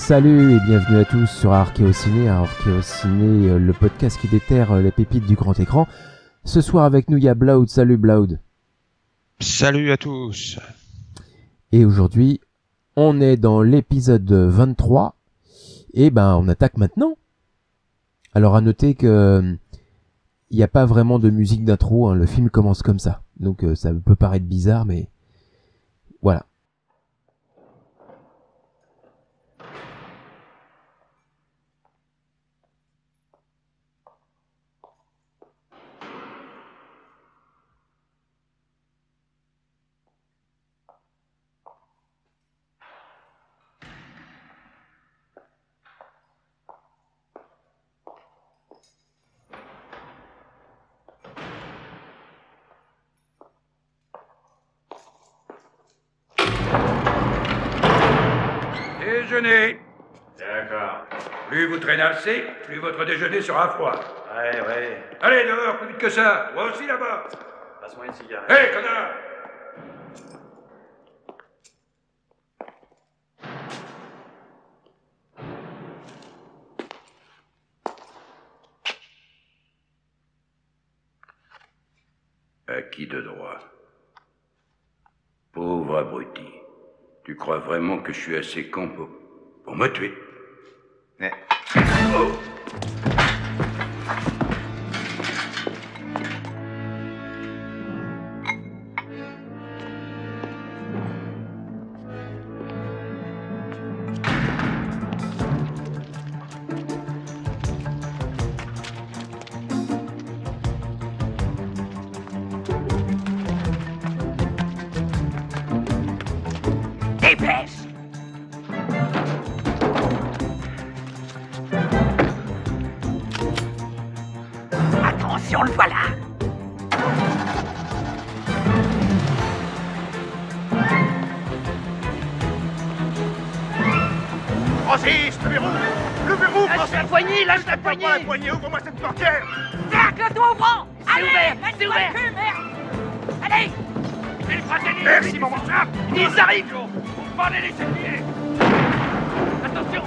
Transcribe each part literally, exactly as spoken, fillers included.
Salut et bienvenue à tous sur Archéo Ciné, Archéo Ciné, le podcast qui déterre les pépites du grand écran. Ce soir avec nous il y a Bloud. Salut Bloud. Salut à tous. Et aujourd'hui on est dans l'épisode vingt-trois et ben on attaque maintenant. Alors à noter que il n'y a pas vraiment de musique d'intro, hein, le film commence comme ça, donc euh, ça peut paraître bizarre mais voilà. Déjeuner. D'accord. Plus vous traînassez, plus votre déjeuner sera froid. Ouais, ouais. Allez, dehors, plus vite que ça. Toi aussi, là-bas. Passe-moi une cigarette. Hé, hey, connard. Acquis de droit. Pauvre abruti. Tu crois vraiment que je suis assez con pour, pour me tuer? Ouais. Oh! Dépêche! Attention, le voilà! Francis, le verrou! Le verrou, Lâche Francis! la poignée, lâche la Prends poignée! pas la poignée, ouvre-moi cette portière! Tacle-toi au front! Allez, ouvert, mets-toi c'est le ouvert. cul, merde! Allez! Et le fratelli! Merci, mon frère! Ils arrivent! Vous parlez les cheminées! Attention!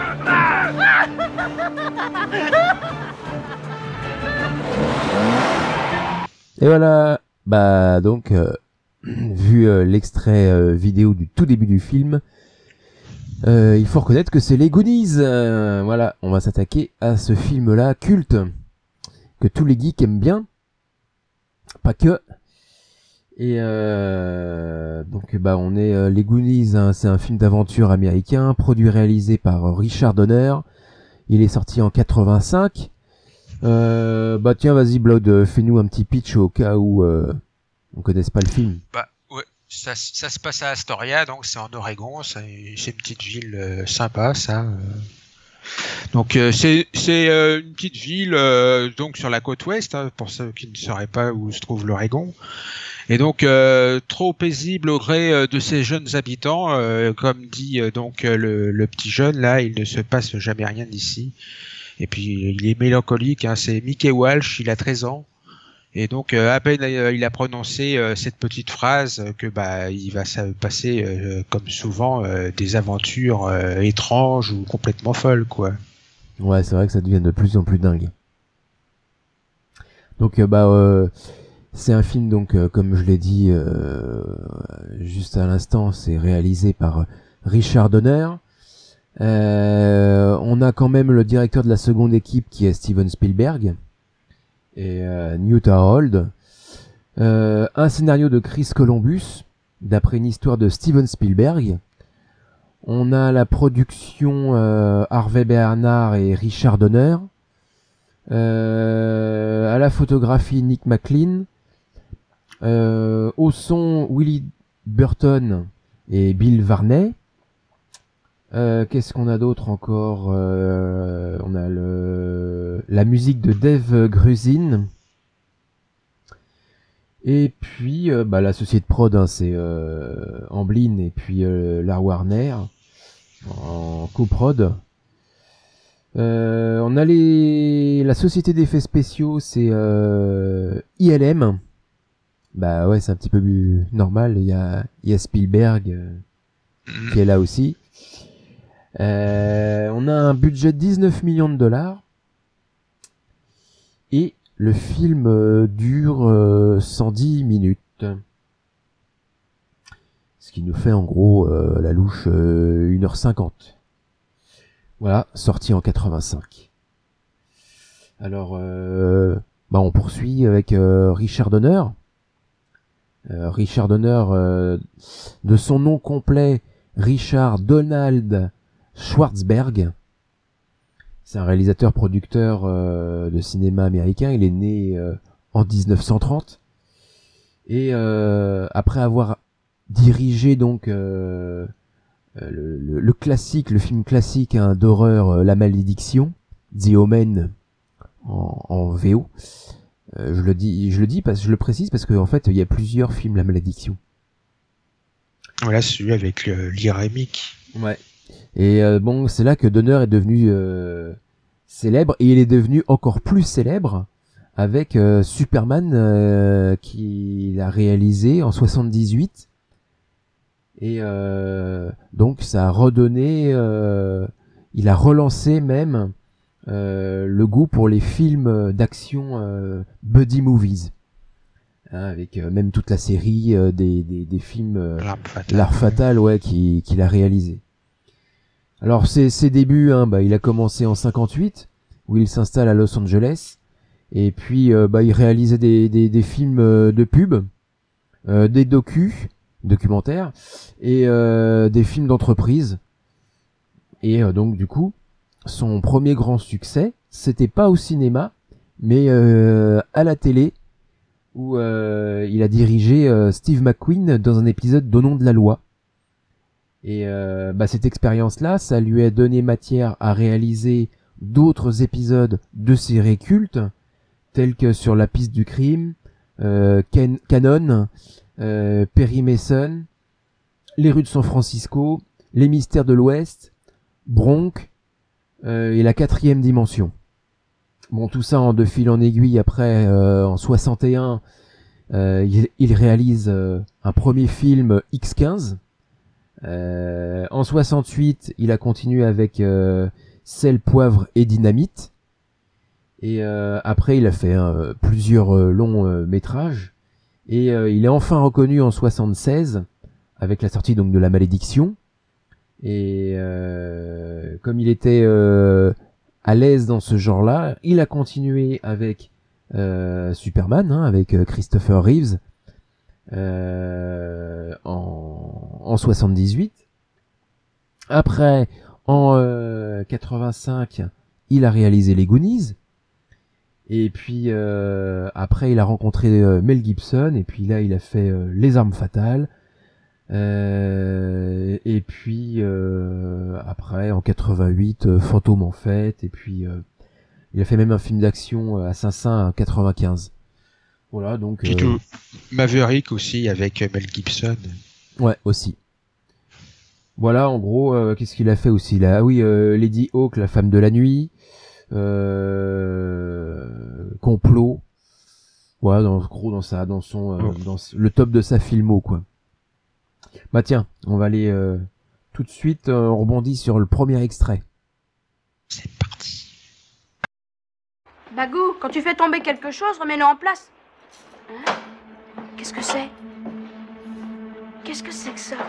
Et voilà, bah donc euh, vu euh, l'extrait euh, vidéo du tout début du film, euh, il faut reconnaître que c'est les Goonies. Euh, voilà, on va s'attaquer à ce film-là culte que tous les geeks aiment bien, pas que. Et euh, donc bah on est euh, les Goonies, hein, c'est un film d'aventure américain, produit et réalisé par Richard Donner. Il est sorti en quatre-vingt-cinq. Euh, bah tiens, vas-y Blood, fais-nous un petit pitch au cas où euh, on connaisse pas le film. Bah ouais, ça, ça se passe à Astoria, donc c'est en Oregon, c'est, c'est une petite ville euh, sympa, ça. Euh. Donc euh, c'est c'est euh, une petite ville euh, donc sur la côte ouest, hein, pour ceux qui ne sauraient pas où se trouve l'Oregon. Et donc euh, trop paisible au gré euh, de ses jeunes habitants, euh, comme dit euh, donc euh, le, le petit jeune là, il ne se passe jamais rien d'ici. Et puis il est mélancolique, hein, c'est Mickey Walsh, il a treize ans. Et donc euh, à peine euh, il a prononcé euh, cette petite phrase euh, que bah il va se passer euh, comme souvent euh, des aventures euh, étranges ou complètement folles quoi. Ouais, c'est vrai que ça devient de plus en plus dingue. Donc euh, bah euh, c'est un film donc euh, comme je l'ai dit euh, juste à l'instant, c'est réalisé par Richard Donner. Euh, on a quand même le directeur de la seconde équipe qui est Steven Spielberg et euh, Newt Harold. Euh, un scénario de Chris Columbus d'après une histoire de Steven Spielberg. On a la production euh, Harvey Bernard et Richard Donner. Euh, à la photographie Nick McLean. Euh, au son Willie Burton et Bill Varney. Euh, qu'est-ce qu'on a d'autre encore? euh, On a le la musique de Dave Grusin. Et puis euh, bah la société de prod, hein, c'est euh, Amblin et puis euh, la Warner en coprod. Euh, on a les la société d'effets spéciaux, c'est euh, I L M. Bah ouais, c'est un petit peu plus normal. Il y a il y a Spielberg euh, qui est là aussi. Euh, on a un budget de dix-neuf millions de dollars. Et le film euh, dure euh, cent dix minutes. Ce qui nous fait en gros euh, la louche euh, une heure cinquante. Voilà, sorti en quatre-vingt-cinq. Alors, euh, bah on poursuit avec euh, Richard Donner. Euh, Richard Donner, euh, de son nom complet, Richard Donald Schwartzberg. C'est un réalisateur-producteur euh, de cinéma américain. Il est né euh, en dix-neuf cent trente. Et euh, après avoir dirigé donc euh, le, le, le classique, le film classique hein, d'horreur euh, La Malédiction, The Omen en, en V O. Euh, je le dis, je le dis parce je le précise parce qu'en fait il y a plusieurs films La Malédiction. Voilà, celui avec le l'irémique. Ouais. Et euh, bon, c'est là que Donner est devenu euh, célèbre et il est devenu encore plus célèbre avec euh, Superman euh, qu'il a réalisé en soixante-dix-huit. Et euh, donc ça a redonné, euh, il a relancé même euh, le goût pour les films d'action euh, buddy movies, hein, avec euh, même toute la série euh, des, des, des films euh, L'arme fatale. L'Arme fatale, ouais, qui qu'il a réalisé. Alors ses, ses débuts, hein, bah il a commencé en cinquante-huit où il s'installe à Los Angeles et puis euh, bah il réalisait des des, des films euh, de pub, euh, des docus. documentaires et euh, des films d'entreprise et euh, donc du coup son premier grand succès c'était pas au cinéma mais euh, à la télé où euh, il a dirigé euh, Steve McQueen dans un épisode d'Au nom de la loi et euh, bah, cette expérience là ça lui a donné matière à réaliser d'autres épisodes de séries cultes tels que Sur la piste du crime, euh, Ken- Canon, Euh, Perry Mason, Les rues de San Francisco, Les mystères de l'Ouest, Bronx euh, et La quatrième dimension. Bon, tout ça en de fil en aiguille. Après, euh, en soixante et un, euh, il, il réalise euh, un premier film X quinze. Euh, en soixante-huit, il a continué avec euh, Sel, poivre et dynamite. Et euh, après, il a fait euh, plusieurs euh, longs euh, métrages. Et euh, il est enfin reconnu en soixante-seize avec la sortie donc de La Malédiction. Et euh, comme il était euh, à l'aise dans ce genre-là, il a continué avec euh, Superman, hein, avec euh, Christopher Reeves euh, en, en soixante-dix-huit. Après, en euh, quatre-vingt-cinq, il a réalisé Les Goonies. Et puis euh, après il a rencontré euh, Mel Gibson et puis là il a fait euh, Les Armes fatales euh, et puis euh, après en quatre-vingt-huit euh, Fantôme en fête et puis euh, il a fait même un film d'action euh, à Saint-Saëns en quatre-vingt-quinze. Voilà donc Puis euh, tout Maverick aussi avec Mel Gibson. ouais aussi. Voilà en gros euh, qu'est-ce qu'il a fait aussi là? Ah oui euh, Lady Hawk, la femme de la nuit. Euh, complot, voilà, dans gros dans ça, dans son, euh, Oh. dans le top de sa filmo quoi. Bah tiens, on va aller euh, tout de suite, euh, on rebondit sur le premier extrait. C'est parti. Bagou, quand tu fais tomber quelque chose, remets-le en place. Hein? Qu'est-ce que c'est? Qu'est-ce que c'est que ça?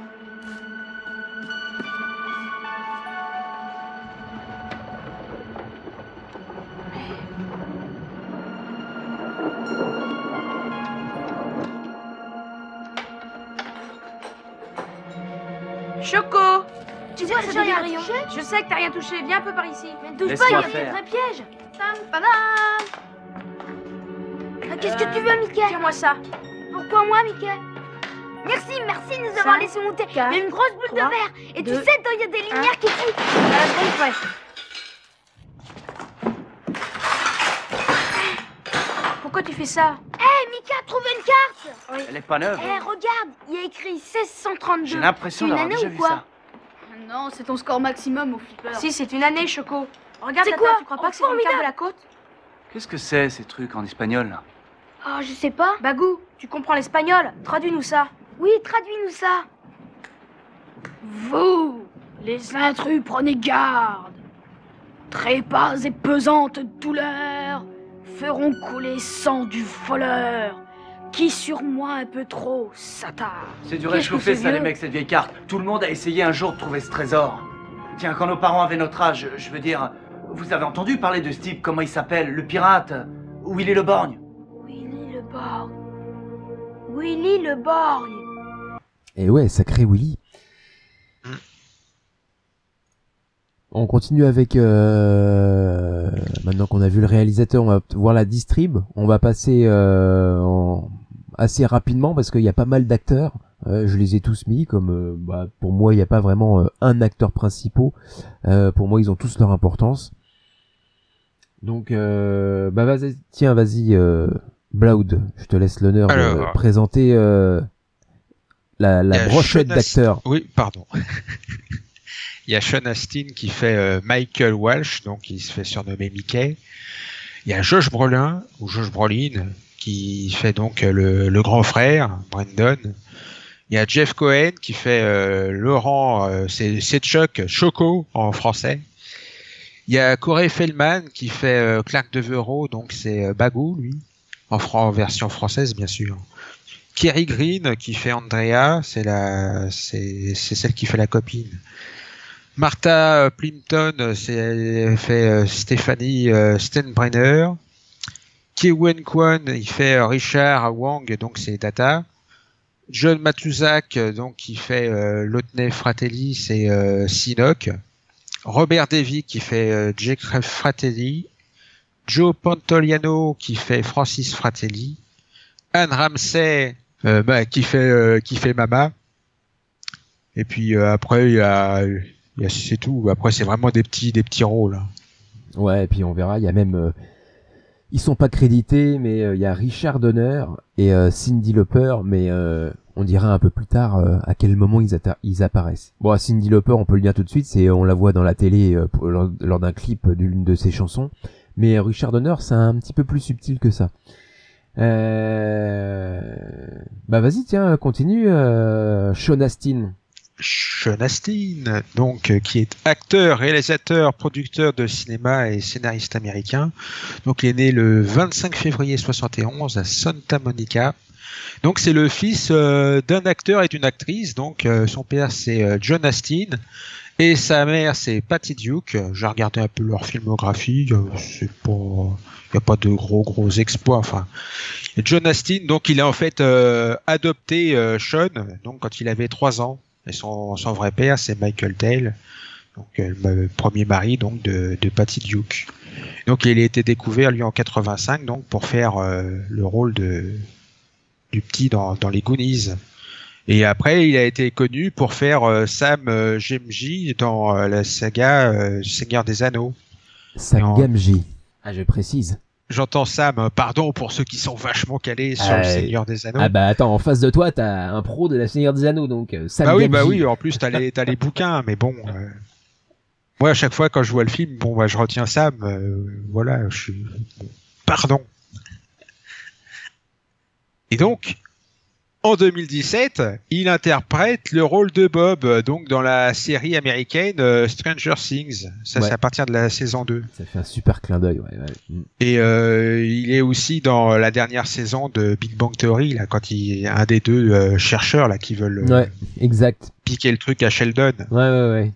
Choco! Tu vois, ça devient rayon. Je sais que t'as rien touché, viens un peu par ici. Mais touche Laisse-moi pas, il y a faire. peut-être un piège. Tam, padam. Ah, Qu'est-ce que tu veux, Mickey? Tiens-moi ça. Pourquoi moi, Mickey? Merci, merci de nous avoir Cinq, laissé monter. quatre, Mais une grosse boule trois, de verre. Et deux, tu sais, il y a des lumières qui tuent. À la seconde près. Pourquoi tu fais ça? Hé, Mickey a trouvé une carte. Elle est pas neuve. Hé, regarde, il y a écrit seize cent trente-deux. J'ai l'impression C'est une d'avoir année déjà ou vu quoi? ça. Non, c'est ton score maximum au flipper. Si, c'est une année, Choco. Regarde C'est la quoi? carte, tu crois pas Oh, que c'est une carte formidable. de la côte? Qu'est-ce que c'est ces trucs en espagnol là? Oh, je sais pas. Bagou, tu comprends l'espagnol? Traduis-nous ça. Oui, traduis-nous ça. Vous. Les intrus, prenez garde. Trépas et pesantes douleurs feront couler sang du voleur qui sur moi un peu trop s'attarde. C'est du Qu'est-ce réchauffé, que c'est ça, les vieux mecs, cette vieille carte. Tout le monde a essayé un jour de trouver ce trésor. Tiens, quand nos parents avaient notre âge, je veux dire, vous avez entendu parler de ce type, comment il s'appelle, le pirate, Willy le Borgne? Willy le Borgne. Willy le Borgne. Et ouais, sacré Willy. On continue avec... Euh... Maintenant qu'on a vu le réalisateur, on va voir la distrib. On va passer euh, en... assez rapidement parce qu'il y a pas mal d'acteurs. Euh, je les ai tous mis comme... Euh, bah, pour moi, il n'y a pas vraiment euh, un acteur principal. Euh, pour moi, ils ont tous leur importance. Donc, euh, bah vas-y, tiens, vas-y, euh, Bloud, je te laisse l'honneur Alors, de présenter euh, la, la brochette Sean d'acteurs. Astin. Oui, pardon. Il y a Sean Astin qui fait euh, Michael Walsh, donc il se fait surnommer Mickey. Il y a Josh Brolin, ou Josh Brolin, qui fait donc euh, le, le grand frère, Brandon. Il y a Jeff Cohen qui fait euh, Laurent, euh, c'est, c'est Chuck, Choco en français. Il y a Corey Feldman qui fait euh, Clark Devereaux, donc c'est euh, Bagou, lui, en, fran- en version française, bien sûr. Kerry Green qui fait Andrea, c'est la, c'est, c'est celle qui fait la copine. Martha Plimpton, c'est fait euh, Stéphanie euh, Steinbrenner. Ki-Wen Kwan, il fait euh, Richard Wang, donc c'est Tata. John Matuzak, donc il fait euh, Lotney Fratelli, c'est euh, Sinoc. Robert Davy qui fait euh, Jake Fratelli. Joe Pantoliano qui fait Francis Fratelli. Anne Ramsey euh, bah, qui fait euh, qui fait Mama. Et puis euh, après il y a Il y a, c'est tout. Après, c'est vraiment des petits, des petits rôles. Ouais, et puis on verra. Il y a même, euh, ils sont pas crédités, mais euh, il y a Richard Donner et euh, Cyndi Lauper, mais euh, on dira un peu plus tard euh, à quel moment ils, atta- ils apparaissent. Bon, à Cyndi Lauper, on peut le dire tout de suite, c'est on la voit dans la télé euh, pour, lors, lors d'un clip d'une de ses chansons. Mais Richard Donner, c'est un petit peu plus subtil que ça. Euh... Bah vas-y, tiens, continue. Euh... Sean Astin. Sean Astin, donc euh, qui est acteur, réalisateur, producteur de cinéma et scénariste américain. Donc il est né le vingt-cinq février soixante et onze à Santa Monica. Donc c'est le fils euh, d'un acteur et d'une actrice. Donc euh, son père c'est euh, John Astin et sa mère c'est Patty Duke. J'ai regardé un peu leur filmographie. Euh, c'est pas, il y a pas de gros gros exploits. Enfin, John Astin, donc il a en fait euh, adopté euh, Sean, donc quand il avait trois ans. Et son, son vrai père, c'est Michael Dale, donc euh, le premier mari donc de, de Patty Duke. Donc il a été découvert lui en quatre-vingt-cinq, donc pour faire euh, le rôle de du petit dans, dans les Goonies. Et après, il a été connu pour faire euh, Sam euh, Gamgee dans euh, la saga euh, Seigneur des Anneaux. Sam Gamgee. Ah, je précise. J'entends Sam, pardon pour ceux qui sont vachement calés sur euh, le Seigneur des Anneaux. Ah bah attends, en face de toi, t'as un pro de la Seigneur des Anneaux, donc euh, Sam Bah oui, Gamgee. bah oui, en plus t'as les, t'as les bouquins, mais bon... Euh... Moi, à chaque fois, quand je vois le film, bon, bah, je retiens Sam, euh, voilà, je suis... Pardon. Et donc, en deux mille dix-sept, il interprète le rôle de Bob, donc dans la série américaine euh, Stranger Things. Ça, Ouais. c'est à partir de la saison deux. Ça fait un super clin d'œil, ouais. ouais. Mm. Et euh, il est aussi dans la dernière saison de Big Bang Theory, là, quand il est un des deux euh, chercheurs là qui veulent euh, Ouais, exact. piquer le truc à Sheldon. Ouais, ouais, ouais.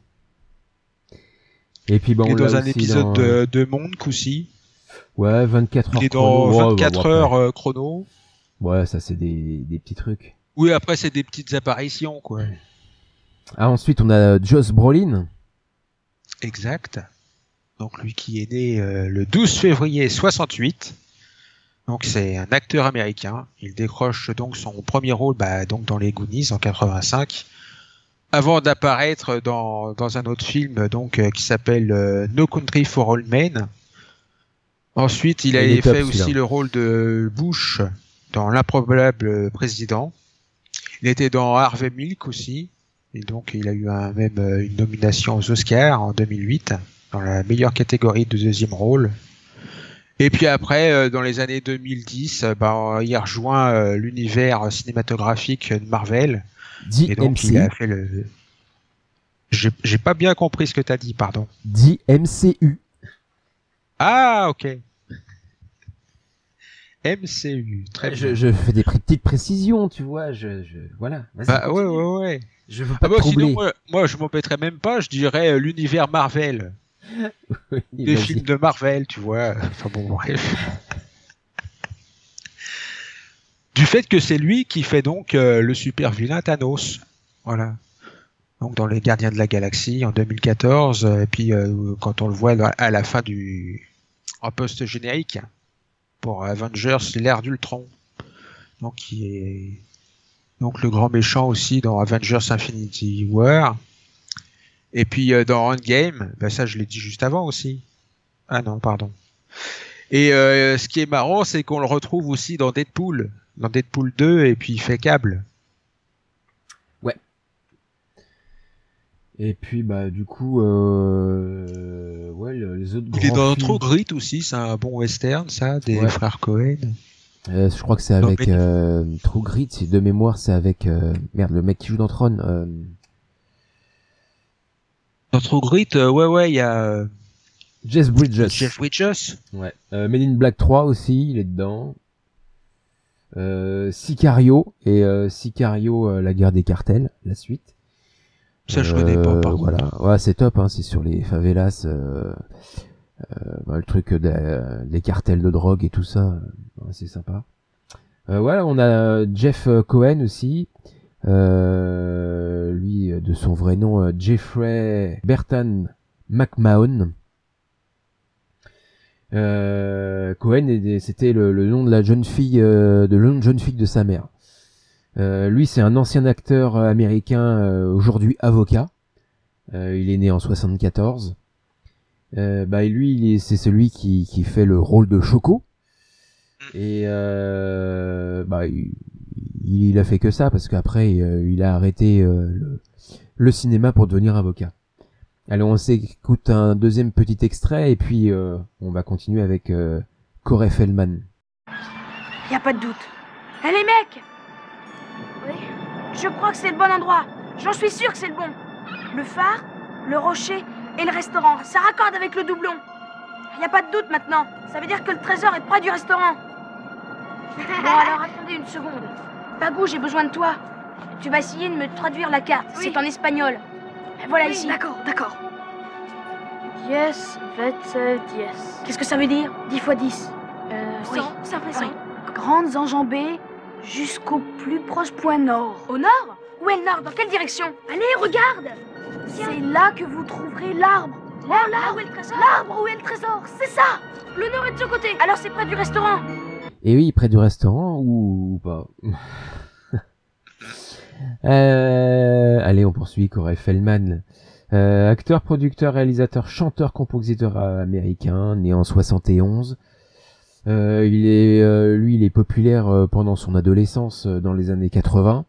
Et puis bon, il est on dans l'a un aussi épisode dans... de, de Monk aussi. Ouais, vingt-quatre heures Il est chrono. dans Ouais, vingt-quatre bah, bon, heures après. euh, chrono. Ouais, ça c'est des, des petits trucs. Oui, après c'est des petites apparitions, quoi. Ah, ensuite on a Josh Brolin. Exact. Donc lui qui est né euh, le douze février soixante-huit. Donc c'est un acteur américain. Il décroche donc son premier rôle bah, donc dans les Goonies en quatre-vingt-cinq. Avant d'apparaître dans, dans un autre film donc euh, qui s'appelle euh, No Country for Old Men. Ensuite, il a Il est top, fait aussi celui-là. le rôle de Bush dans L'improbable président. Il était dans Harvey Milk aussi. Et donc, il a eu un, même euh, une nomination aux Oscars en deux mille huit dans la meilleure catégorie de deuxième rôle. Et puis après, euh, dans les années deux mille dix, euh, bah, il a rejoint euh, l'univers cinématographique de Marvel. Et donc, D M C. il a fait le J'ai j'ai pas bien compris ce que t'as dit, pardon. Dit M C U. Ah, ok. M C U, très je, bien. je fais des petites précisions, tu vois. Je, je voilà. Vas-y, Bah ouais, continue. ouais, ouais. Je veux pas Ah te bah, troubler. sinon, moi, moi, je m'embêterais même pas, je dirais euh, l'univers Marvel. Oui, Des vas-y. films de Marvel, tu vois. Enfin bon, bref. Du fait que c'est lui qui fait donc euh, le super vilain Thanos. Voilà. Donc dans les Gardiens de la Galaxie en deux mille quatorze, euh, et puis euh, quand on le voit à la fin du en post-générique pour Avengers, l'ère d'Ultron. Donc qui est donc le grand méchant aussi dans Avengers Infinity War. Et puis euh, dans Endgame, ben ça je l'ai dit juste avant aussi. Ah non, pardon. Et euh, ce qui est marrant, c'est qu'on le retrouve aussi dans Deadpool, dans Deadpool deux, et puis il fait Cable. Ouais. Et puis bah du coup, euh... ouais, le- les autres Il est grands dans films- True Grit aussi, c'est un bon western, ça, des Ouais. frères Cohen. Euh, je crois que c'est Non, avec mais- euh, True Grit, c'est de mémoire, c'est avec euh, merde, le mec qui joue dans Tron. Euh... Dans True Grit, euh, ouais, ouais, il y a euh, Jeff Bridges. Jeff Bridges. Ouais. Euh, Men in Black trois aussi, il est dedans. Euh, Sicario et euh, Sicario, euh, la guerre des cartels, la suite. Ça, je connais pas, par Voilà, contre. ouais, c'est top, hein, c'est sur les favelas, euh, euh, bah, le truc des euh, des cartels de drogue et tout ça, euh, ouais, c'est sympa. Euh, voilà, on a Jeff Cohen aussi, euh, lui de son vrai nom euh, Jeffrey Bertan McMahon. Euh, Cohen, est- c'était le, le nom de la jeune fille, euh, de le nom de jeune fille de sa mère. Euh, lui, c'est un ancien acteur euh, américain, euh, aujourd'hui avocat. Euh, il est né en soixante-quatorze. Euh, bah, et lui, il est- c'est celui qui, qui fait le rôle de Choco. Et euh, bah, il, il a fait que ça parce qu'après, euh, il a arrêté euh, le, le cinéma pour devenir avocat. Allez, on s'écoute un deuxième petit extrait et puis euh, on va continuer avec euh, Corey Feldman. Y a pas de doute. Hé les mecs! Oui? Je crois que c'est le bon endroit. J'en suis sûr que c'est le bon. Le phare, le rocher et le restaurant. Ça raccorde avec le doublon. Y a pas de doute maintenant. Ça veut dire que le trésor est près du restaurant. Bon alors attendez une seconde. Bagou, j'ai besoin de toi. Tu vas essayer de me traduire la carte. C'est en espagnol. Voilà ici. D'accord, d'accord. Yes, vete, diez. Qu'est-ce que ça veut dire? dix fois dix. Euh, Oui. cent, ça fait Oui. cent. Grandes enjambées jusqu'au plus proche point nord. Au nord? Où est le nord? Dans quelle direction? Allez, regarde! C'est là que vous trouverez l'arbre. Oh, l'arbre! Où est le trésor? L'arbre où est le trésor? C'est ça! Le nord est de ce côté. Alors c'est près du restaurant. Et oui, près du restaurant ou, ou pas. euh, allez, on poursuit. Corey Feldman, euh, acteur, producteur, réalisateur, chanteur, compositeur euh, américain, né en soixante et onze. Euh, il est, euh, lui, il est populaire euh, pendant son adolescence euh, dans les années quatre-vingts.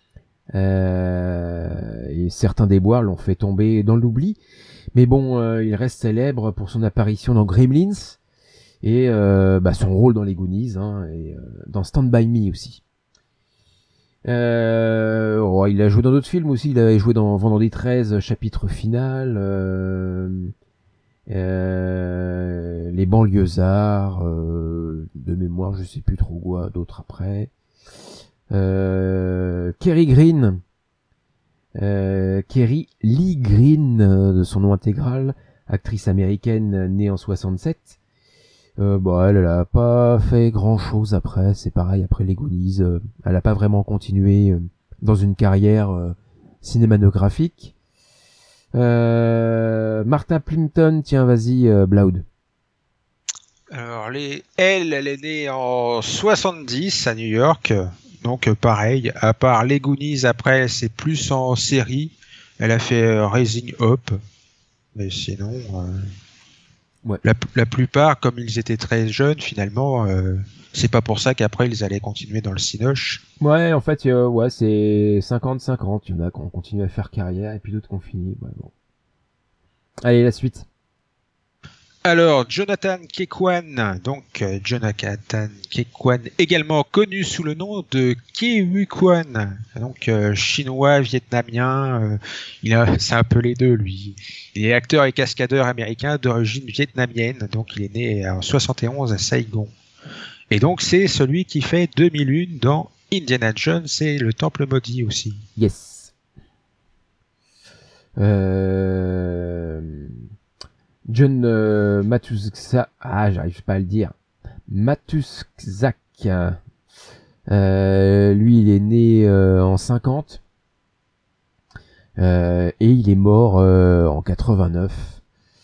Euh, et certains déboires l'ont fait tomber dans l'oubli. Mais bon, euh, il reste célèbre pour son apparition dans Gremlins et euh, bah, son rôle dans les Goonies, hein, et euh, dans Stand By Me aussi. Euh, oh, il a joué dans d'autres films aussi. Il avait joué dans Vendredi treize, chapitre final. Euh, euh, les banlieusards, euh, de mémoire, je sais plus trop quoi d'autres après. Euh, Kerry Green, euh, Kerry Lee Green, euh, de son nom intégral, actrice américaine euh, née en soixante-sept. Euh, bon, elle, elle a pas fait grand chose après, c'est pareil, après les Goonies, euh, elle a pas vraiment continué euh, dans une carrière euh, cinématographique. Euh, Martha Plimpton, tiens, vas-y, euh, Bloud. Alors, les... elle, elle est née en soixante-dix à New York. Donc, euh, pareil, à part les Goonies, après, c'est plus en série. Elle a fait euh, Raising Hope. Mais sinon, euh, Ouais. la, la plupart, comme ils étaient très jeunes, finalement, euh, c'est pas pour ça qu'après, ils allaient continuer dans le cinoche. Ouais, en fait, euh, ouais, c'est cinquante cinquante. Il y en a qui ont continué à faire carrière et puis d'autres qui ont fini. Ouais, bon. Allez, la suite. Alors, Jonathan Kekwan, donc euh, Jonathan Kekwan, également connu sous le nom de Ke Kwan, donc euh, chinois, vietnamien, euh, il a, c'est un peu les deux lui. Il est acteur et cascadeur américain d'origine vietnamienne, donc il est né en soixante et onze à Saigon. Et donc c'est celui qui fait deux mille un dans Indiana Jones et le Temple maudit aussi. Yes. Euh... John euh, Matuszak, ah j'arrive pas à le dire, Matuszak, euh, lui il est né euh, en cinquante euh, et il est mort euh, en quatre-vingt-neuf,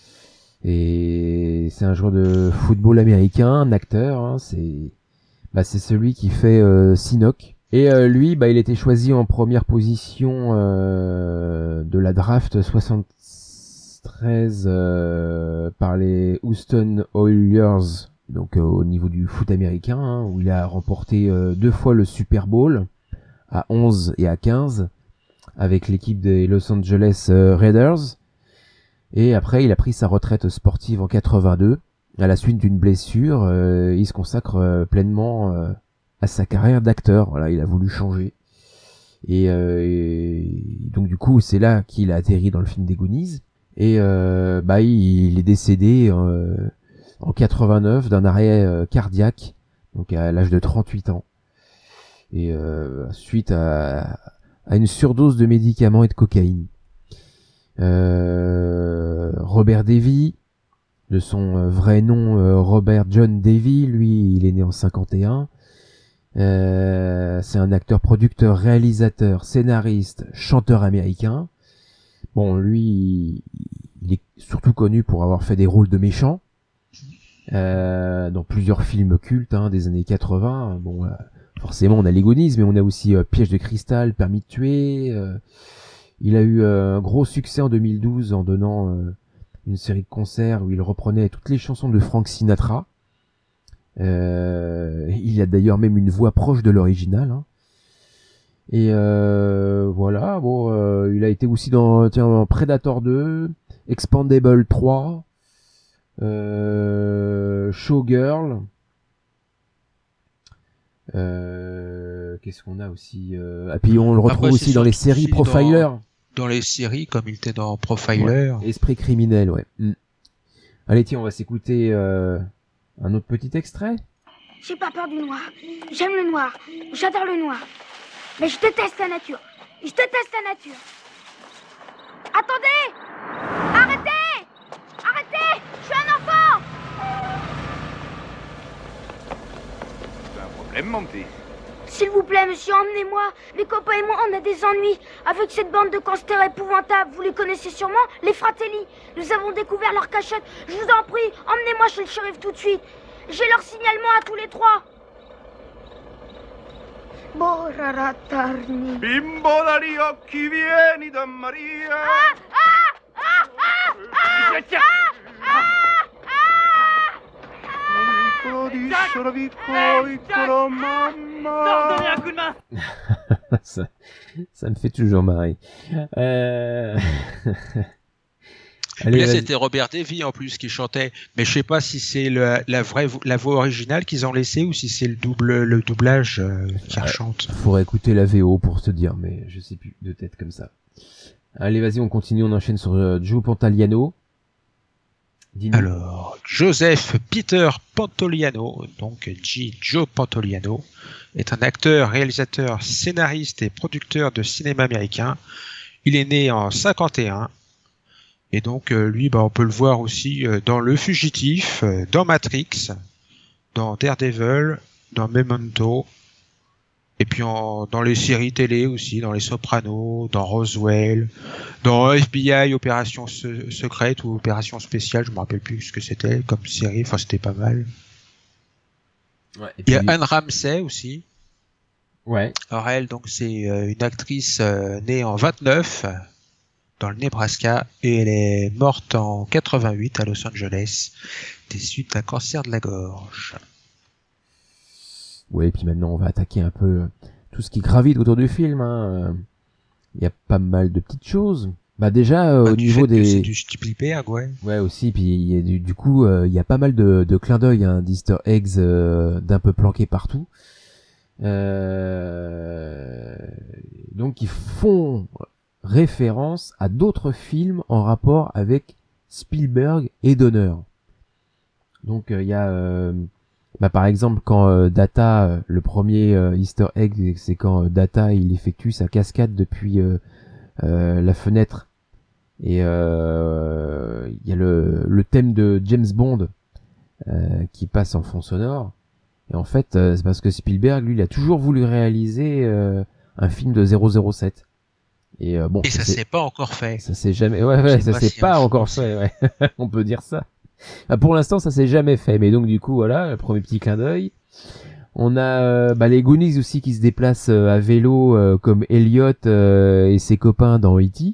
et c'est un joueur de football américain, un acteur, hein, c'est bah, c'est celui qui fait euh, Sinoc. Et euh, lui, bah, il a été choisi en première position euh, de la draft soixante-treize euh, par les Houston Oilers, donc euh, au niveau du foot américain, hein, où il a remporté euh, deux fois le Super Bowl à onze et à quinze avec l'équipe des Los Angeles euh, Raiders. Et après, il a pris sa retraite sportive en quatre-vingt-deux à la suite d'une blessure. Euh, il se consacre euh, pleinement euh, à sa carrière d'acteur. Voilà, il a voulu changer. Et, euh, et donc du coup, c'est là qu'il a atterri dans le film des Goonies. Et euh, bah, il, il est décédé euh, en quatre-vingt-neuf d'un arrêt euh, cardiaque, donc à l'âge de trente-huit ans. Et euh, suite à, à une surdose de médicaments et de cocaïne. Euh, Robert Davey, de son vrai nom euh, Robert John Davey, lui il est né en cinquante et un. Euh, c'est un acteur, producteur, réalisateur, scénariste, chanteur américain. Bon, lui, il est surtout connu pour avoir fait des rôles de méchants euh, dans plusieurs films cultes hein, des années quatre-vingts. Bon, euh, forcément, on a les Goonies, mais on a aussi euh, Piège de cristal, Permis de tuer. Euh, il a eu euh, un gros succès en deux mille douze en donnant euh, une série de concerts où il reprenait toutes les chansons de Frank Sinatra. Euh, il a d'ailleurs même une voix proche de l'original. Hein. Et euh, voilà, bon, euh, il a été aussi dans, tiens, dans Predator deux, Expandable trois, euh, Showgirl. Euh, qu'est-ce qu'on a aussi euh, ah, puis on le retrouve Après, aussi dans les séries Profiler. Dans, dans les séries, comme il était dans Profiler. Ouais, Esprit criminel, ouais. Mm. Allez, tiens, on va s'écouter euh, un autre petit extrait. J'ai pas peur du noir. J'aime le noir. J'adore le noir. Mais je déteste la nature. Je déteste la nature. Attendez! Arrêtez! Arrêtez! Je suis un enfant! C'est un problème, mon petit. S'il vous plaît, monsieur, emmenez-moi. Mes copains et moi, on a des ennuis. Avec cette bande de gangsters épouvantables, vous les connaissez sûrement, les Fratelli. Nous avons découvert leur cachette. Je vous en prie, emmenez-moi chez le shérif tout de suite. J'ai leur signalement à tous les trois. Boraratarni. Bimbo dagli occhi vieni da Maria. Ah! Ah! Ah! Ah! Ah! Tiens, Ah! Piccolo dissero piccolo, piccolo mamma. Donnez un coup de main. ça, ça me fait toujours marrer. Euh... Allez, là, vas-y. c'était Robert Davey en plus qui chantait, mais je sais pas si c'est le, la vraie vo- la voix originale qu'ils ont laissée ou si c'est le double le doublage euh, qui Ouais. rechante. Faudrait écouter la V O pour te dire, mais je sais plus de tête comme ça. Allez, vas-y, on continue, on enchaîne sur euh, Joe Pantoliano. Dis-nous. Alors, Joseph Peter Pantoliano, donc G. Joe Pantoliano, est un acteur, réalisateur, scénariste et producteur de cinéma américain. Il est né en cinquante et un. Et donc euh, lui, bah, on peut le voir aussi euh, dans Le Fugitif, euh, dans Matrix, dans Daredevil, dans Memento, et puis en, dans les séries télé aussi, dans Les Sopranos, dans Roswell, dans F B I, Opération Se- Secrète ou Opération Spéciale, je me rappelle plus ce que c'était comme série, enfin c'était pas mal. Ouais, et Il y a puis- Anne Ramsey aussi. Ouais. Alors elle, donc c'est euh, une actrice euh, née en vingt-neuf dans le Nebraska et elle est morte en quatre-vingt-huit à Los Angeles des suites d'un cancer de la gorge. Ouais, et puis maintenant on va attaquer un peu tout ce qui gravite autour du film. Hein. Il y a pas mal de petites choses. Bah déjà euh, Bah, au du niveau fait que des c'est du Spielberg, ouais. ouais aussi puis il y a du, du coup euh, il y a pas mal de, de clins d'œil hein, d'Easter eggs euh, d'un peu planqués partout. Euh... Donc ils font référence à d'autres films en rapport avec Spielberg et Donner. Donc il euh, y a euh, bah, par exemple quand euh, Data euh, le premier euh, Easter egg c'est quand euh, Data il effectue sa cascade depuis euh, euh, la fenêtre et il euh, y a le, le thème de James Bond euh, qui passe en fond sonore. Et en fait, euh, c'est parce que Spielberg, lui, il a toujours voulu réaliser euh, un film de zéro zéro sept. Et euh, bon, Et ça s'est pas encore fait. Ça s'est jamais. Ouais, ouais, ça s'est pas encore fait. Ouais, on peut dire ça. Bah, pour l'instant, ça s'est jamais fait. Mais donc, du coup, voilà, le premier petit clin d'œil. On a euh, bah, les Goonies aussi qui se déplacent euh, à vélo, euh, comme Elliot euh, et ses copains dans E T.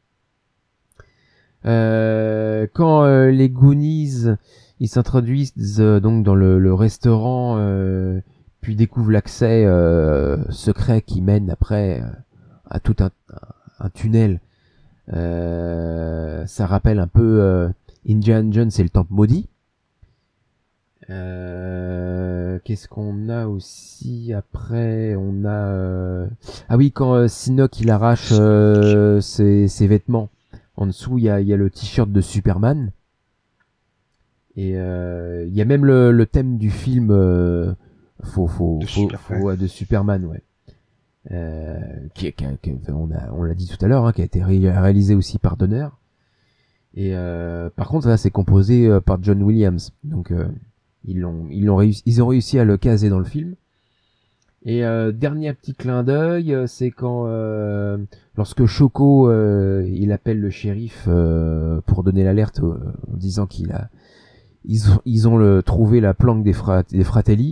Euh, quand euh, les Goonies ils s'introduisent euh, donc dans le, le restaurant euh, puis découvrent l'accès euh, secret qui mène après euh, à tout un, un tunnel. Euh, ça rappelle un peu euh, Indiana Jones et le Temple maudit. Euh, qu'est-ce qu'on a aussi après? On a euh... ah oui, quand euh, Sinoc il arrache euh, ses, ses vêtements. En dessous, il y a, y a le t-shirt de Superman. Et il euh, y a même le, le thème du film euh, faut, faut, de, faut, Superman. faut, ouais, de Superman, ouais. Euh, qui, qui, qui, on a, on l'a dit tout à l'heure, hein, qui a été ré- réalisé aussi par Donner. Et euh, par contre, là, c'est composé euh, par John Williams. Donc, euh, ils l'ont, ils l'ont réussi, ils ont réussi à le caser dans le film. Et euh, dernier petit clin d'œil, c'est quand euh, lorsque Choco euh, il appelle le shérif euh, pour donner l'alerte euh, en disant qu'il a ils ont ils ont le, trouvé la planque des, frat, des Fratelli.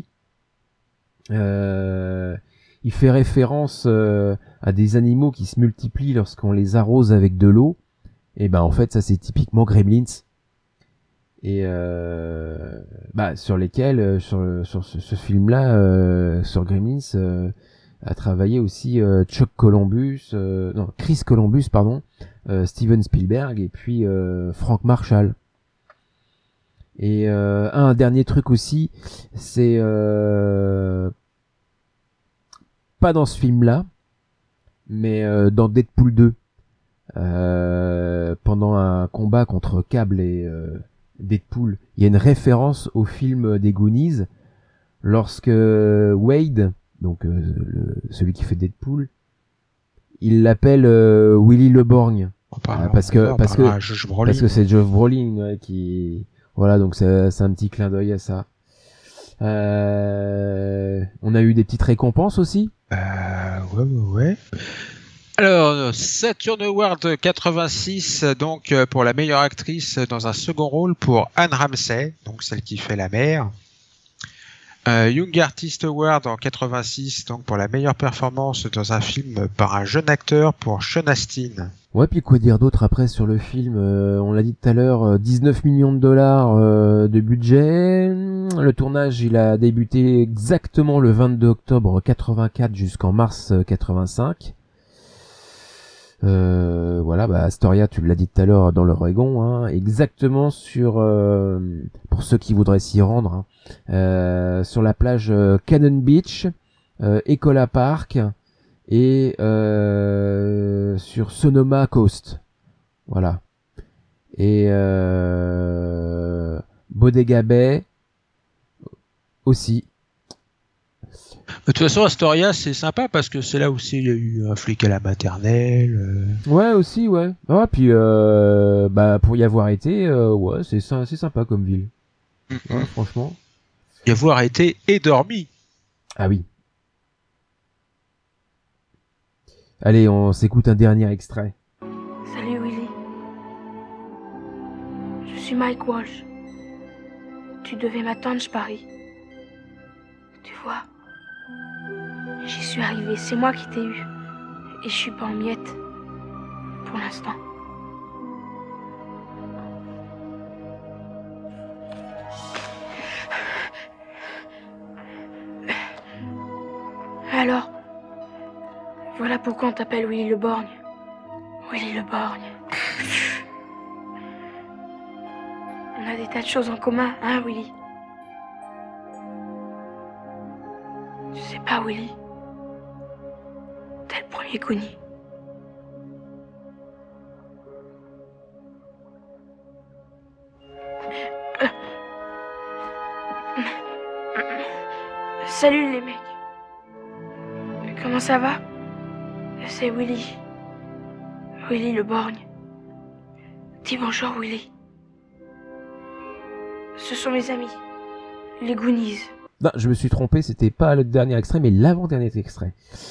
Euh, il fait référence euh, à des animaux qui se multiplient lorsqu'on les arrose avec de l'eau. Et ben en fait ça c'est typiquement Gremlins. Et euh, bah sur lesquels euh, sur sur ce, ce film là euh, sur Gremlins euh, a travaillé aussi euh, Chuck Columbus euh, non Chris Columbus pardon euh, Steven Spielberg et puis euh, Frank Marshall. Et euh, un dernier truc aussi, c'est euh, pas dans ce film là mais euh, dans Deadpool deux euh, pendant un combat contre Cable et euh, Deadpool, il y a une référence au film des Goonies lorsque Wade, donc euh, le, celui qui fait Deadpool, il l'appelle euh, Willy Le Borgne euh, parce que parce que parce que c'est Josh Brolin ouais, qui voilà donc c'est c'est un petit clin d'œil à ça. Euh, on a eu des petites récompenses aussi. Euh, ouais ouais ouais. Alors, Saturn Award quatre-vingt-six, donc pour la meilleure actrice dans un second rôle pour Anne Ramsey, donc celle qui fait la mère. Euh, Young Artist Award en quatre-vingt-six, donc pour la meilleure performance dans un film par un jeune acteur pour Sean Astin. Ouais, puis quoi dire d'autre après sur le film euh, on l'a dit tout à l'heure, euh, dix-neuf millions de dollars euh, de budget. Le tournage, il a débuté exactement le vingt-deux octobre quatre-vingt-quatre jusqu'en mars quatre-vingt-cinq. Euh, voilà, bah Astoria, tu l'as dit tout à l'heure dans l'Oregon, hein, exactement sur euh, pour ceux qui voudraient s'y rendre, hein, euh, sur la plage euh, Cannon Beach, euh, Ecola Park et euh, sur Sonoma Coast, voilà, et euh, Bodega Bay aussi. De toute façon, Astoria, c'est sympa parce que c'est là aussi il y a eu un flic à la maternelle. Euh... Ouais, aussi, ouais. Ah, puis euh, bah pour y avoir été, euh, ouais, c'est c'est sympa comme ville. Mm-hmm. Ouais, franchement. Y avoir été et dormi. Ah oui. Allez, on s'écoute un dernier extrait. Salut Willy. Je suis Mike Walsh. Tu devais m'attendre, je parie. Tu vois, j'y suis arrivé, c'est moi qui t'ai eu. Et je suis pas en miettes. Pour l'instant. Alors, voilà pourquoi on t'appelle Willy le Borgne. Willy le Borgne. On a des tas de choses en commun, hein, Willy? Tu sais pas, Willy? T'es le premier Goonie. Salut les mecs. Comment ça va? C'est Willy. Willy le borgne. Dis bonjour, Willy. Ce sont mes amis, les Goonies. Non, je me suis trompé, c'était pas le dernier extrait, mais l'avant-dernier extrait.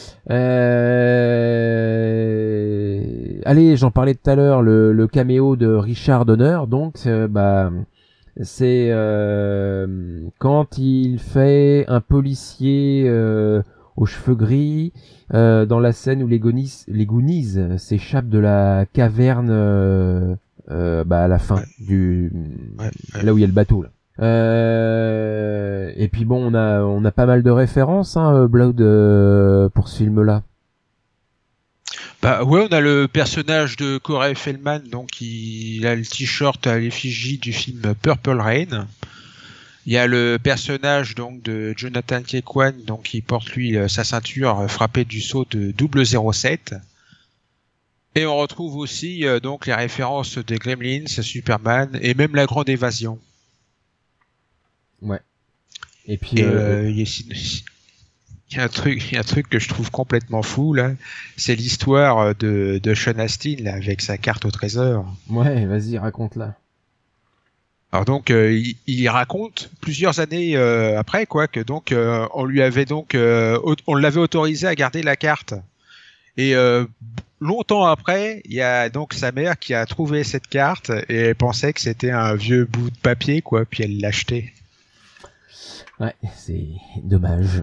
Euh... Allez, j'en parlais tout à l'heure, le, le caméo de Richard Donner, donc, euh, bah, c'est euh, quand il fait un policier euh, aux cheveux gris, euh, dans la scène où les Goonies, les Goonies s'échappent de la caverne, euh, euh, bah, à la fin, ouais. du, ouais, ouais. là où il y a le bateau, là. Euh, et puis bon, on a on a pas mal de références, hein, Blood, euh, pour ce film-là. Bah ouais, on a le personnage de Corey Feldman, donc il a le t-shirt à l'effigie du film Purple Rain. Il y a le personnage donc de Jonathan Kekwan, donc qui porte lui sa ceinture frappée du sceau de double zéro sept. Et on retrouve aussi euh, donc les références des Gremlins, Superman et même la Grande Évasion. Ouais. Et puis il euh, euh, y, y a un truc, il y a un truc que je trouve complètement fou là, c'est l'histoire de de Sean Astin là avec sa carte au trésor. Ouais, vas-y, raconte-la. Alors donc euh, il, il raconte plusieurs années euh, après quoi que donc euh, on lui avait donc euh, on l'avait autorisé à garder la carte. Et euh, longtemps après, il y a donc sa mère qui a trouvé cette carte et elle pensait que c'était un vieux bout de papier quoi, puis elle l'a acheté. Ouais, c'est dommage.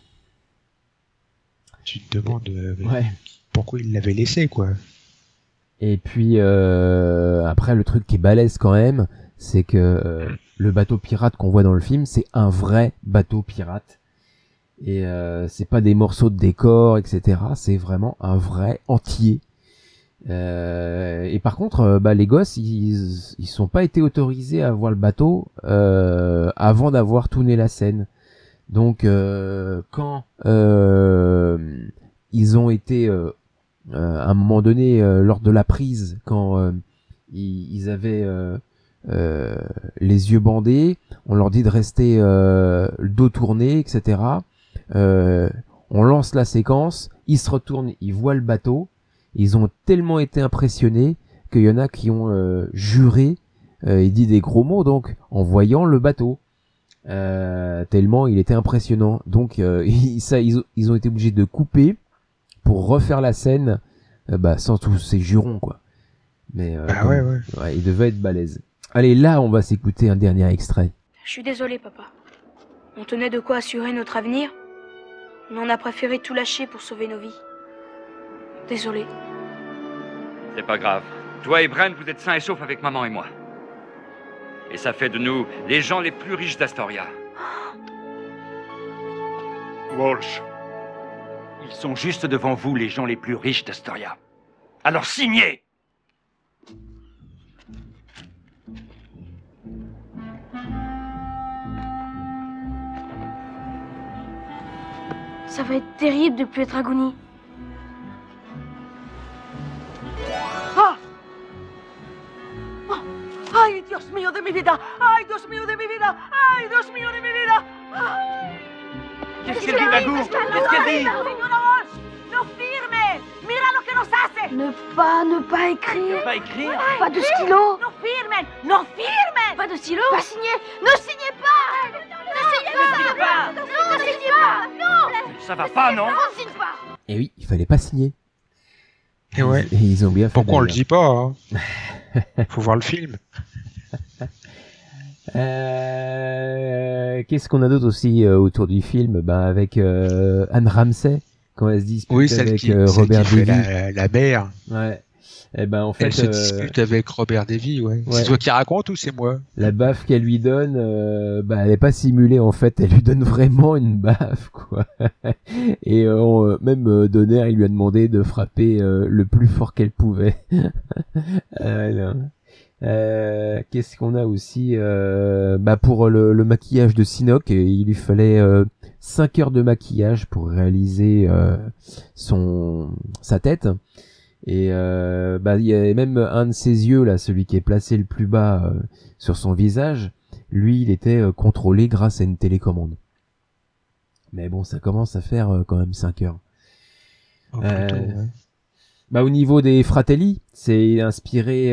Tu te demandes euh, ouais. pourquoi il l'avait laissé, quoi. Et puis, euh, après, le truc qui est balèze quand même, c'est que euh, le bateau pirate qu'on voit dans le film, c'est un vrai bateau pirate. Et euh, c'est pas des morceaux de décor, et cetera. C'est vraiment un vrai entier. Euh, et par contre, euh, bah, les gosses, ils, ils sont pas été autorisés à voir le bateau euh, avant d'avoir tourné la scène. Donc, euh, quand euh, ils ont été, euh, euh, à un moment donné, euh, lors de la prise, quand euh, ils, ils avaient euh, euh, les yeux bandés, on leur dit de rester euh, le dos tourné, et cetera. Euh, on lance la séquence, ils se retournent, ils voient le bateau. Ils ont tellement été impressionnés qu'il y en a qui ont euh, juré euh, et dit des gros mots donc en voyant le bateau. Euh, tellement il était impressionnant. Donc euh, ils, ça, ils, ils ont été obligés de couper pour refaire la scène euh, bah, sans tous ces jurons quoi. Mais euh, bah comme, ouais, ouais. ouais, il devait être balèze. Allez, là on va s'écouter un dernier extrait. Je suis désolé papa. On tenait de quoi assurer notre avenir, mais on a préféré tout lâcher pour sauver nos vies. Désolé. C'est pas grave. Toi et Brent, vous êtes sains et saufs avec maman et moi. Et ça fait de nous les gens les plus riches d'Astoria. Walsh. Ils sont juste devant vous, les gens les plus riches d'Astoria. Alors signez! Ça va être terrible de plus être Agony. ¡Ah! ¡Ay, Dios mío de mi vida! ¡Ay, Dios mío de mi vida! ¡Ay, Dios mío de mi vida! ¡Ay! Qu'est-ce qu'elle dit, Magou? Qu'est-ce qu'elle dit? ¡Señora Walsh! ¡No firme! ¡Mira lo que nos hace! Ne pas, ne pas écrire. Ne pas écrire? Pas de stylo. ¡No firmen! ¡No firmen! Pas de stylo. Pas signer. Ne signez pas. Ne signez pas. Non, ne signez pas. Non. Ça va pas, non? On signe pas. Et oui, il fallait pas signer. Et ouais. Et ils ont bien fait. Pourquoi on le dit pas hein. Faut voir le film. Euh, qu'est-ce qu'on a d'autre aussi euh, autour du film? Ben avec euh, Anne Ramsey quand elle se dispute oui, celle avec qui, euh, celle Robert qui fait Davy. la, la mère. Ouais. Eh ben en fait, Elle se euh, dispute avec Robert Davy, ouais. ouais. C'est toi qui raconte ou c'est moi? La baffe qu'elle lui donne, euh, bah elle est pas simulée en fait, elle lui donne vraiment une baffe quoi. Et euh, on, euh, même euh, Donner, il lui a demandé de frapper euh, le plus fort qu'elle pouvait. Alors, euh, qu'est-ce qu'on a aussi euh, bah pour le, le maquillage de Sinoc, il lui fallait euh, cinq heures de maquillage pour réaliser euh, son sa tête. Et euh, bah il y a même un de ses yeux là, celui qui est placé le plus bas euh, sur son visage, lui il était euh, contrôlé grâce à une télécommande. Mais bon, ça commence à faire euh, quand même cinq heures. Oh, euh, plutôt, ouais. Bah au niveau des Fratelli, c'est inspiré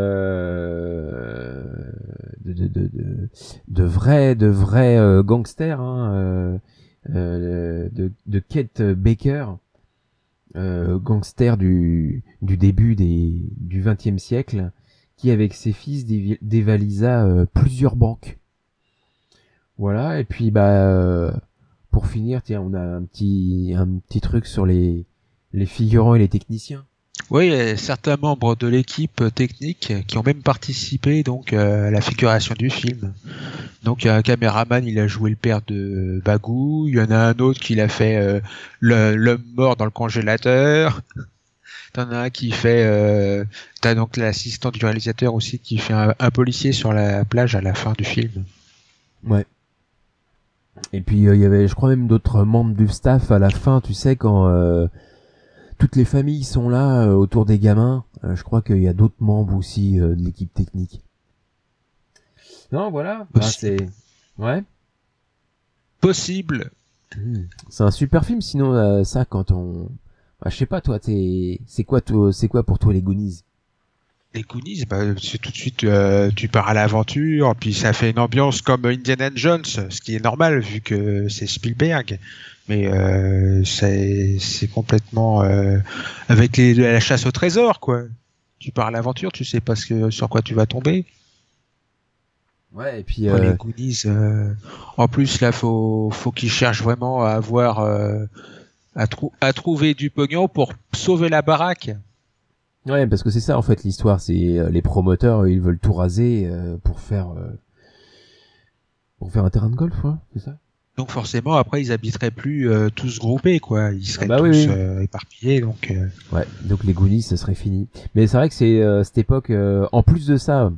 euh, de, de, de, de, de vrais de vrais euh, gangsters, hein, euh, euh, de, de Kate Baker. Euh, gangster du, du début des, du vingtième siècle, qui avec ses fils dévi- dévalisa euh, plusieurs banques. Voilà, et puis bah euh, pour finir, tiens, on a un petit un petit truc sur les les figurants et les techniciens. Oui, il y a certains membres de l'équipe technique qui ont même participé donc à la figuration du film. Donc il y a un caméraman, il a joué le père de Bagou, il y en a un autre qui l'a fait euh, le- l'homme mort dans le congélateur. T'en as un qui fait, euh, t'as donc l'assistant du réalisateur aussi qui fait un, un policier sur la plage à la fin du film. Ouais. Et puis il euh, y avait, je crois même d'autres membres du staff à la fin, tu sais, quand euh, toutes les familles sont là euh, autour des gamins. Euh, je crois qu'il y a d'autres membres aussi euh, de l'équipe technique. Non, voilà. Bah, c'est ouais. Possible. Mmh. C'est un super film. Sinon, euh, ça, quand on, bah, je sais pas, toi, t'es, c'est quoi, toi, c'est quoi pour toi les Goonies? Les Goonies, bah, c'est tout de suite, euh, tu pars à l'aventure, puis ça fait une ambiance comme Indiana Jones, ce qui est normal vu que c'est Spielberg. Mais euh, c'est c'est complètement euh, avec les, la chasse au trésor, quoi. Tu pars à l'aventure, tu sais pas ce que, sur quoi tu vas tomber. Ouais, et puis euh... euh... les Goonies, euh... en plus là, faut faut qu'ils cherchent vraiment à avoir euh, à, trou à trouver du pognon pour sauver la baraque. Ouais, parce que c'est ça en fait l'histoire, c'est euh, les promoteurs, euh, ils veulent tout raser euh, pour faire euh... pour faire un terrain de golf, ouais, c'est ça. Donc forcément, après, ils habiteraient plus euh, tous groupés, quoi. Ils seraient ah bah tous oui, oui. Euh, éparpillés, donc. Euh... Ouais, donc les Goonies, ce serait fini. Mais c'est vrai que c'est euh, cette époque. Euh, en plus de ça,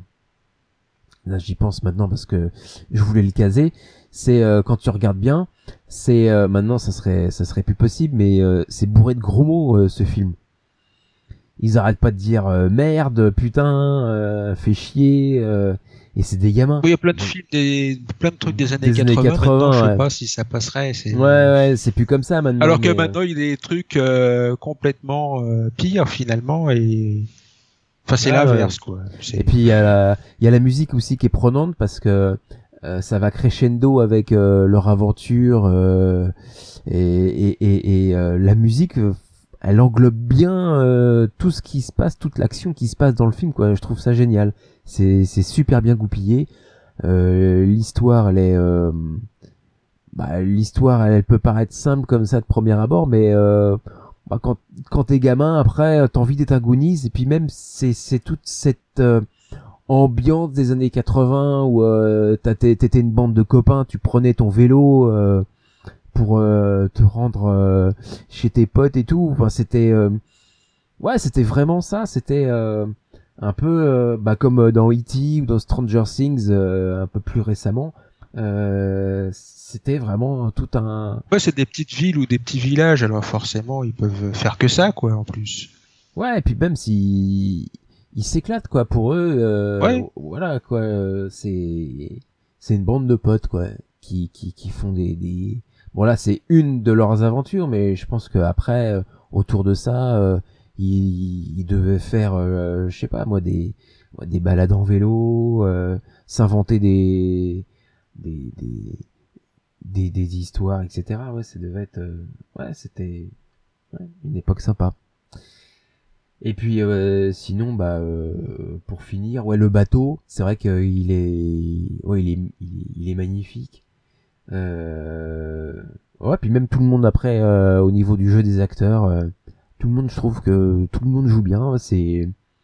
là, j'y pense maintenant parce que je voulais le caser. C'est euh, quand tu regardes bien, c'est euh, maintenant, ça serait, ça serait plus possible, mais euh, c'est bourré de gros mots euh, ce film. Ils arrêtent pas de dire euh, merde, putain, euh, fait chier. Euh, Et c'est des gamins. Oui, il y a plein de films, des, plein de trucs des années des quatre-vingts. Années quatre-vingts maintenant, je sais ouais. pas si ça passerait. C'est... Ouais, ouais, c'est plus comme ça maintenant. Alors que mais... maintenant, il y a des trucs euh, complètement euh, pires finalement et. Enfin, c'est ah, l'inverse, ouais. quoi. C'est... Et puis il y a la, il y a la musique aussi qui est prenante parce que euh, ça va crescendo avec euh, leur aventure euh, et et et, et euh, la musique. Euh, elle englobe bien euh, tout ce qui se passe, toute l'action qui se passe dans le film, quoi. Je trouve ça génial. C'est, c'est super bien goupillé. Euh, l'histoire, elle est, euh, bah, l'histoire, elle, elle peut paraître simple comme ça de premier abord, mais euh, bah, quand, quand t'es gamin, après, t'as envie d'être un Goonies, et puis même c'est, c'est toute cette euh, ambiance des années quatre-vingts où euh, t'étais, t'étais une bande de copains, tu prenais ton vélo. Euh, pour euh, te rendre euh, chez tes potes et tout. Enfin, c'était euh... ouais, c'était vraiment ça. C'était euh, un peu euh, bah, comme dans E T ou dans Stranger Things euh, un peu plus récemment. Euh, c'était vraiment tout un. Ouais, c'est des petites villes ou des petits villages. Alors forcément, ils peuvent faire que ça, quoi, en plus. Ouais, et puis même si ils s'éclatent, quoi, pour eux. Euh, ouais. Voilà, quoi. C'est c'est une bande de potes, quoi, qui qui qui font des des bon là c'est une de leurs aventures, mais je pense que après euh, autour de ça euh, ils, ils devaient faire euh, je sais pas moi des des balades en vélo, euh, s'inventer des des, des des des histoires, et cetera. Ouais, ça devait être euh, ouais c'était ouais, une époque sympa. Et puis euh, sinon bah euh, pour finir, ouais, le bateau, c'est vrai qu'il est ouais il est il, il est magnifique. Euh... Ouais, puis même tout le monde après euh, au niveau du jeu des acteurs, euh, tout le monde, je trouve que tout le monde joue bien. C'est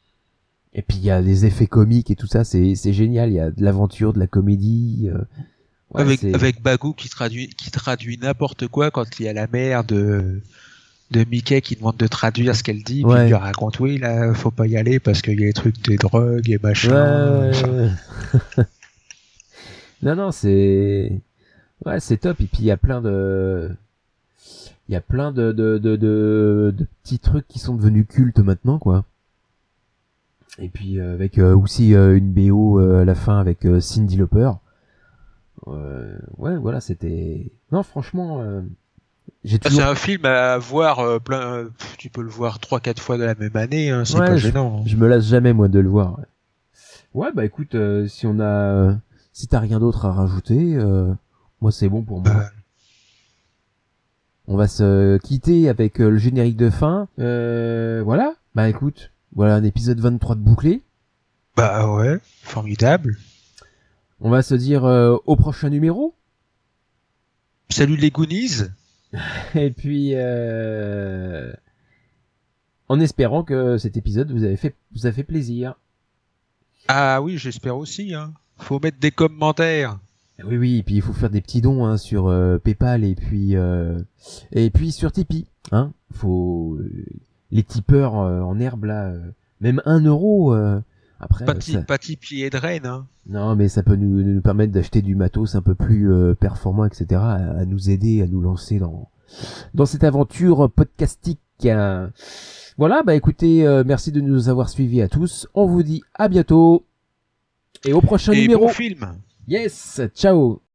Et puis il y a des effets comiques et tout ça, c'est c'est génial. Il y a de l'aventure, de la comédie. Euh, ouais, avec c'est... avec Bagou qui traduit qui traduit n'importe quoi quand il y a la mère de de Mickey qui demande de traduire ce qu'elle dit, ouais. puis il lui raconte oui là faut pas y aller parce qu'il y a les trucs des drogues et machin. Ouais, machin. ouais. non non c'est ouais c'est top. Et puis il y a plein de il y a plein de de, de de de petits trucs qui sont devenus cultes maintenant quoi. Et puis euh, avec euh, aussi euh, une B O euh, à la fin avec euh, Cyndi Lauper. Euh, ouais, voilà, c'était. Non, franchement, euh, j'ai toujours. C'est un film à voir euh, plein. Euh, tu peux le voir trois, quatre fois de la même année. Hein, c'est ouais, pas je, gênant. Je me lasse jamais moi de le voir. Ouais, ouais bah écoute, euh, si on a, si t'as rien d'autre à rajouter, euh, moi c'est bon pour moi. Euh... On va se quitter avec euh, le générique de fin. Euh, voilà. Bah écoute. Voilà un épisode vingt-trois de bouclé. Bah ouais, formidable. On va se dire euh, au prochain numéro. Salut les Goonies. Et puis euh, en espérant que cet épisode vous avez fait vous a fait plaisir. Ah oui, j'espère aussi. Hein. Faut mettre des commentaires. Oui oui, et puis il faut faire des petits dons hein, sur euh, PayPal et puis euh, et puis sur Tipeee. Hein, faut les tipeurs euh, en herbe là, euh, même un euro. Euh, après, pas, euh, ti- ça... pas Tipeee et Drain. Hein. Non, mais ça peut nous, nous permettre d'acheter du matos un peu plus euh, performant, et cetera. À, à nous aider, à nous lancer dans dans cette aventure podcastique. Hein. Voilà, bah écoutez, euh, merci de nous avoir suivis à tous. On vous dit à bientôt et au prochain et numéro. Bon film. Yes, ciao.